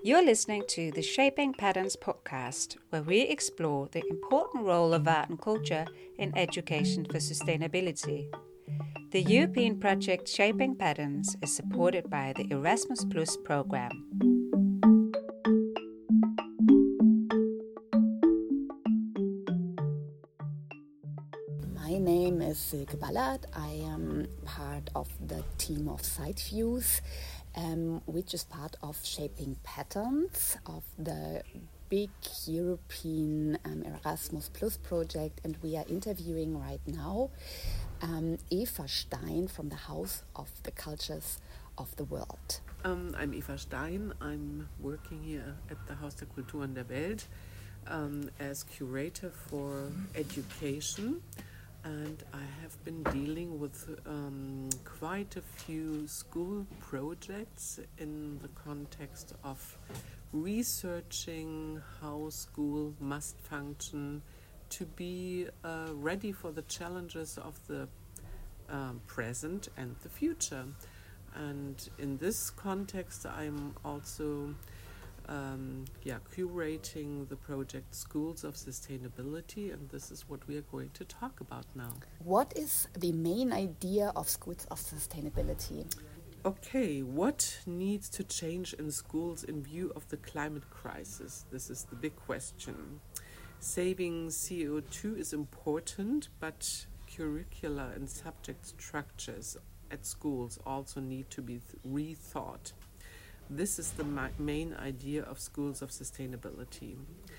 You're listening to the Shaping Patterns podcast, where we explore the important role of art and culture in education for sustainability. The European project Shaping Patterns is supported by the Erasmus Plus program. My name is Silke Ballard. I am part of the team of Sideviews, which is part of Shaping Patterns of the big European Erasmus Plus project, and we are interviewing right now Eva Stein from the House of the Cultures of the World. I'm Eva Stein. I'm working here at the Haus der Kulturen der Welt as curator for education. And I have been dealing with quite a few school projects in the context of researching how school must function to be ready for the challenges of the present and the future. And in this context, I'm also curating the project Schools of Sustainability, and this is what we are going to talk about now. What is the main idea of Schools of Sustainability? Okay, what needs to change in schools in view of the climate crisis? This is the big question. Saving CO2 is important, but curricula and subject structures at schools also need to be rethought. This is the main idea of Schools of Sustainability.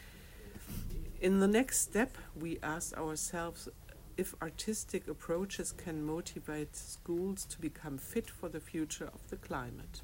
In the next step, we ask ourselves if artistic approaches can motivate schools to become fit for the future of the climate.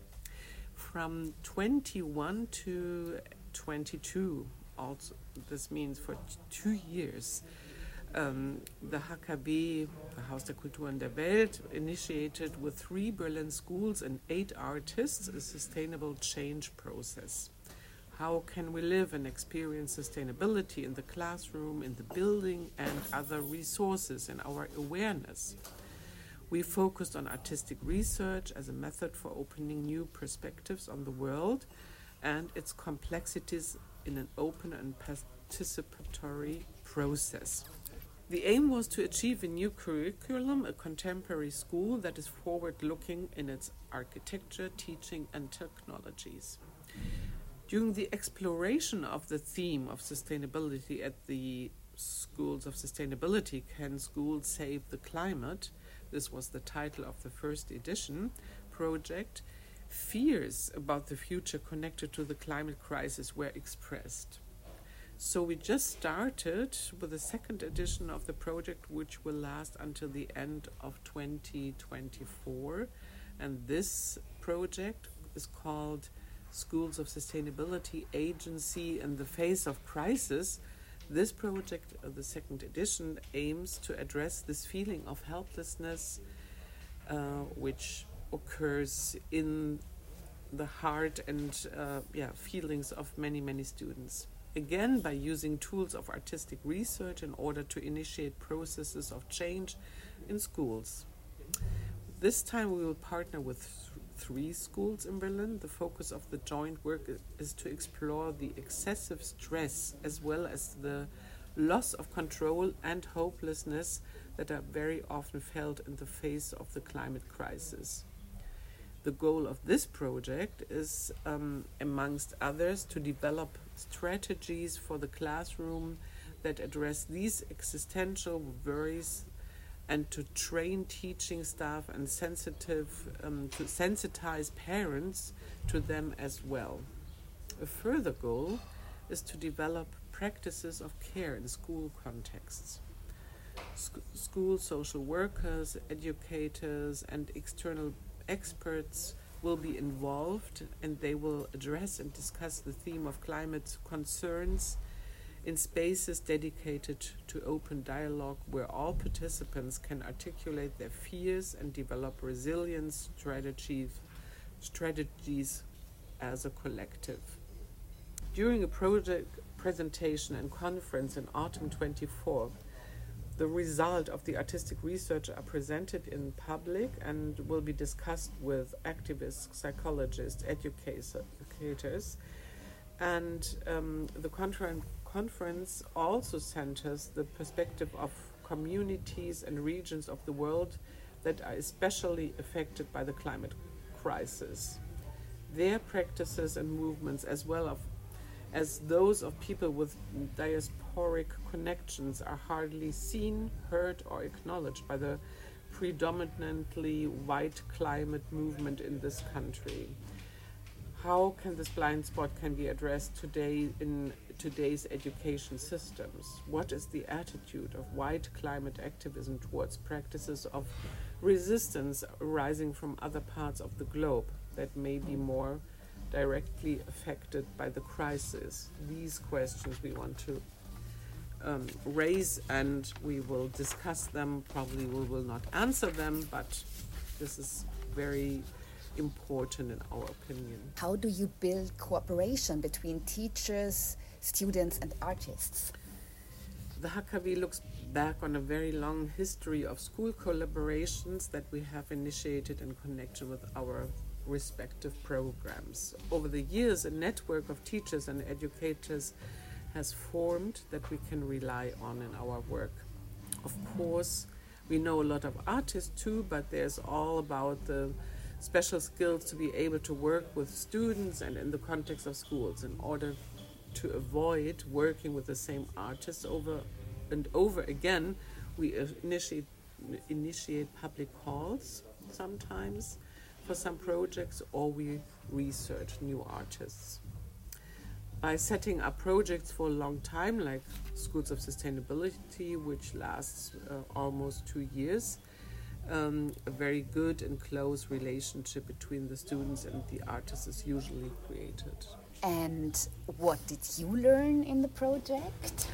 From 21 to 22, also this means for 2 years, the HKW, the Haus der Kulturen der Welt, initiated with 3 Berlin schools and 8 artists a sustainable change process. How can we live and experience sustainability in the classroom, in the building, and other resources in our awareness? We focused on artistic research as a method for opening new perspectives on the world and its complexities in an open and participatory process. The aim was to achieve a new curriculum, a contemporary school that is forward-looking in its architecture, teaching, and technologies. During the exploration of the theme of sustainability at the Schools of Sustainability, Can Schools Save the Climate? This was the title of the first edition project. Fears about the future connected to the climate crisis were expressed. So we just started with the second edition of the project, which will last until the end of 2024. And this project is called Schools of Sustainability Agency in the Face of Crisis. This project, the second edition, aims to address this feeling of helplessness which occurs in the heart and feelings of many students. Again, by using tools of artistic research in order to initiate processes of change in schools. This time we will partner with 3 schools in Berlin. The focus of the joint work is to explore the excessive stress as well as the loss of control and hopelessness that are very often felt in the face of the climate crisis. The goal of this project is, amongst others, to develop strategies for the classroom that address these existential worries and to train teaching staff and to sensitize parents to them as well. A further goal is to develop practices of care in school contexts. School social workers, educators, and external experts will be involved, and they will address and discuss the theme of climate concerns in spaces dedicated to open dialogue where all participants can articulate their fears and develop resilience strategies as a collective. During a project presentation and conference in autumn 24, the result of the artistic research are presented in public and will be discussed with activists, psychologists, educators, educators. And the conference also centers the perspective of communities and regions of the world that are especially affected by the climate crisis. Their practices and movements, as well as those of people with diasporic connections, are hardly seen, heard, or acknowledged by the predominantly white climate movement in this country. How can this blind spot can be addressed today in today's education systems? What is the attitude of white climate activism towards practices of resistance arising from other parts of the globe that may be more directly affected by the crisis? These questions we want to raise, and we will discuss them. Probably we will not answer them, but this is very important in our opinion. How do you build cooperation between teachers, students and artists? The HKW looks back on a very long history of school collaborations that we have initiated in connection with our respective programs. Over the years, a network of teachers and educators has formed that we can rely on in our work. Of course, we know a lot of artists too, but there's all about the special skills to be able to work with students and in the context of schools, in order to avoid working with the same artists over and over again. We initiate public calls sometimes for some projects, or we research new artists. By setting up projects for a long time, like Schools of Sustainability, which lasts almost 2 years, a very good and close relationship between the students and the artists is usually created. And what did you learn in the project?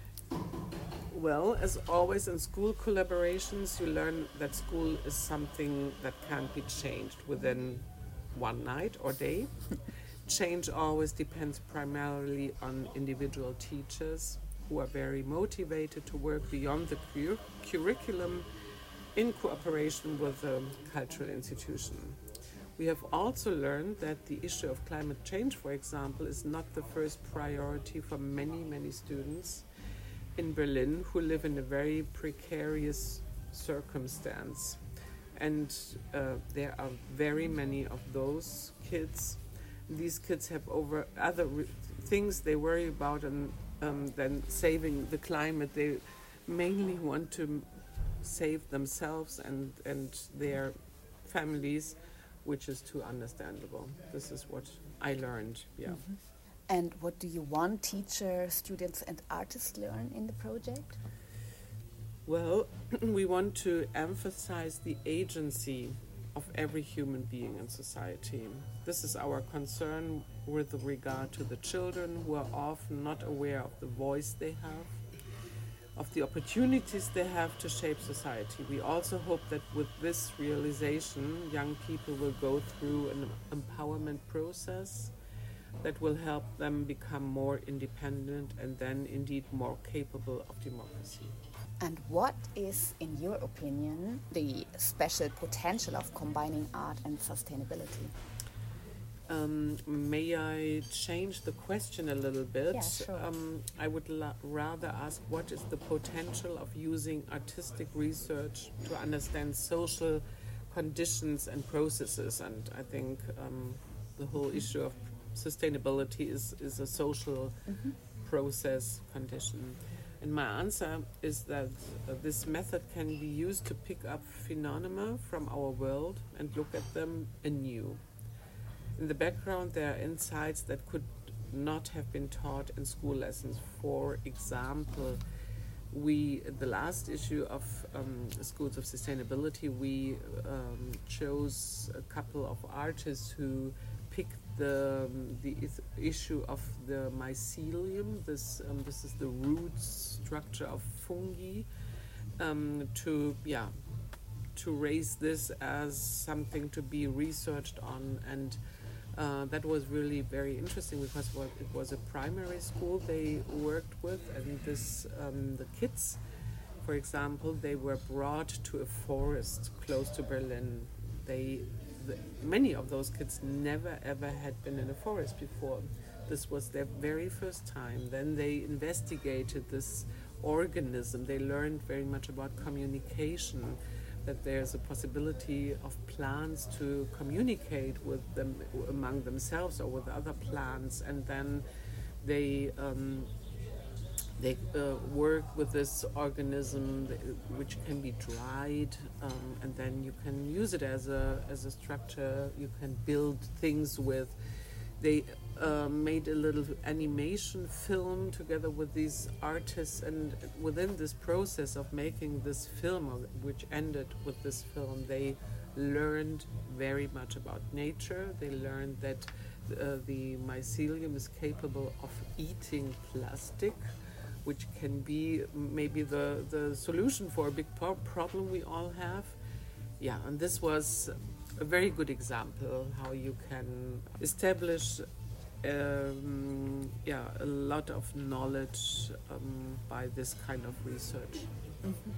Well, as always in school collaborations, you learn that school is something that can't be changed within one night or day. Change always depends primarily on individual teachers who are very motivated to work beyond the curriculum in cooperation with the cultural institution. We have also learned that the issue of climate change, for example, is not the first priority for many students in Berlin who live in a very precarious circumstance. And there are very many of those kids. These kids have other things they worry about than saving the climate. They mainly want to save themselves and their families, which is too understandable. This is what I learned, yeah. Mm-hmm. And what do you want teachers, students and artists learn in the project? Well, we want to emphasize the agency of every human being in society. This is our concern with regard to the children, who are often not aware of the voice they have, of the opportunities they have to shape society. We also hope that with this realization, young people will go through an empowerment process that will help them become more independent and then indeed more capable of democracy. And what is, in your opinion, the special potential of combining art and sustainability? May I change the question a little bit? Yeah, sure. I would rather ask, what is the potential of using artistic research to understand social conditions and processes? And I think the whole issue of sustainability is a social process condition. And my answer is that this method can be used to pick up phenomena from our world and look at them anew. In the background, there are insights that could not have been taught in school lessons. For example, the last issue of Schools of Sustainability, we chose a couple of artists who picked the issue of the mycelium. This is the root structure of fungi, to raise this as something to be researched on, and that was really very interesting because it was a primary school they worked with, and the kids, for example, they were brought to a forest close to Berlin. many of those kids never ever had been in a forest before. This was their very first time. Then they investigated this organism. They learned very much about communication, that there's a possibility of plants to communicate with them among themselves or with other plants, and then they work with this organism which can be dried, and then you can use it as a structure. You can build things with. They made a little animation film together with these artists, and within this process of making this film, which ended with this film, they learned very much about nature. They learned that the mycelium is capable of eating plastic, which can be maybe the solution for a big problem we all have. Yeah, and this was a very good example how you can establish a lot of knowledge by this kind of research. Mm-hmm.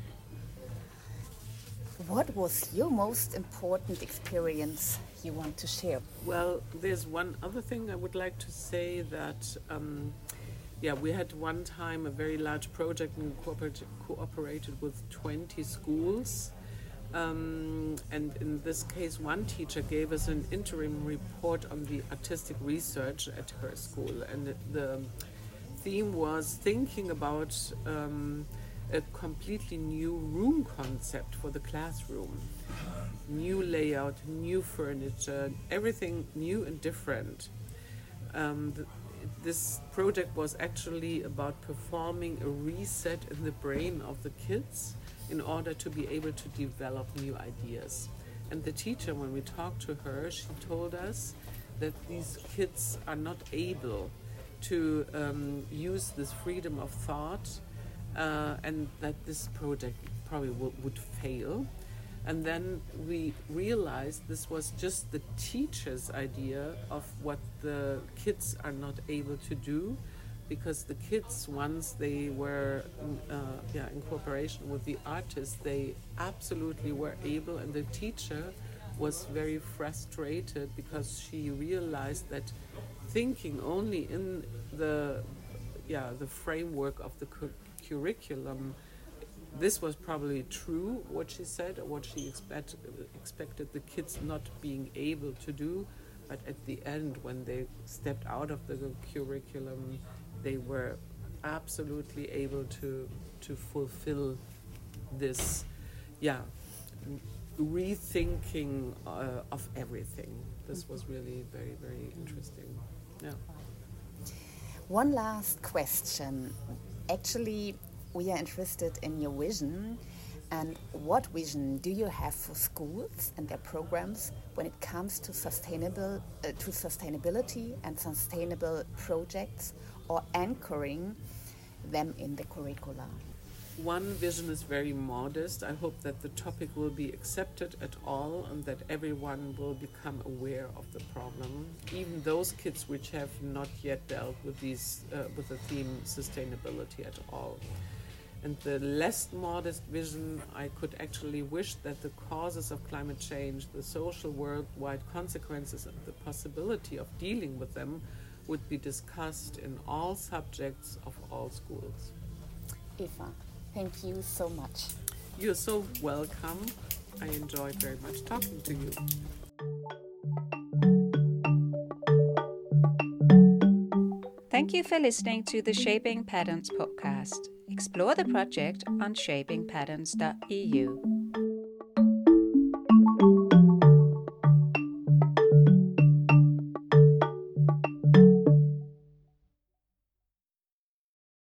What was your most important experience you want to share? Well, there's one other thing I would like to say, that we had one time a very large project and cooperated with 20 schools. And in this case, one teacher gave us an interim report on the artistic research at her school. And the theme was thinking about a completely new room concept for the classroom. New layout, new furniture, everything new and different. This project was actually about performing a reset in the brain of the kids in order to be able to develop new ideas. And the teacher, when we talked to her, she told us that these kids are not able to use this freedom of thought, and that this project probably would fail. And then we realized this was just the teacher's idea of what the kids are not able to do, because the kids, once they were in cooperation with the artists, they absolutely were able, and the teacher was very frustrated because she realized that thinking only in the framework of the curriculum, this was probably true, what she said, or what she expected the kids not being able to do, but at the end, when they stepped out of the curriculum, they were absolutely able to fulfill this, rethinking of everything. This was really very, very interesting. Yeah. One last question. Actually, we are interested in your vision, and what vision do you have for schools and their programs when it comes to sustainability and sustainable projects, or anchoring them in the curricula? One vision is very modest. I hope that the topic will be accepted at all, and that everyone will become aware of the problem, even those kids which have not yet dealt with with the theme sustainability at all. And the less modest vision, I could actually wish that the causes of climate change, the social worldwide consequences, and the possibility of dealing with them would be discussed in all subjects of all schools. Eva, thank you so much. You're so welcome. I enjoyed very much talking to you. Thank you for listening to the Shaping Patterns podcast. Explore the project on shapingpatterns.eu.